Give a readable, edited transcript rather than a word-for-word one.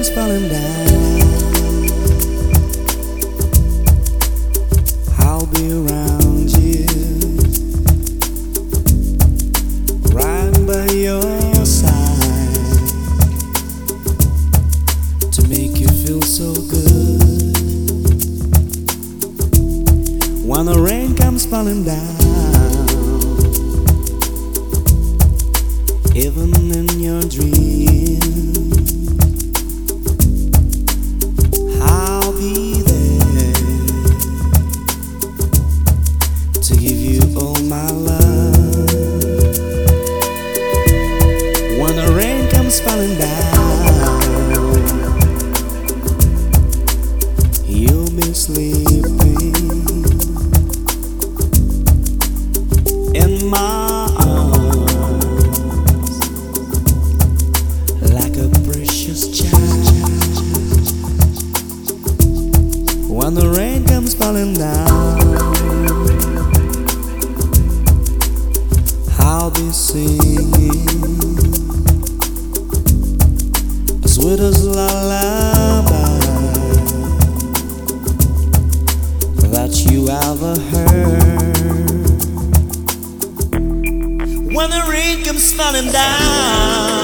comes falling down, I'll be around you, right by your side, to make you feel so good. When the rain comes falling down, even in your dreams, I'll be there to give you all my love. When the rain comes falling down, you'll be sleeping in my arms like a precious child. When the rain comes falling down, I'll be singing as sweet as lullaby that you ever heard. When the rain comes falling down,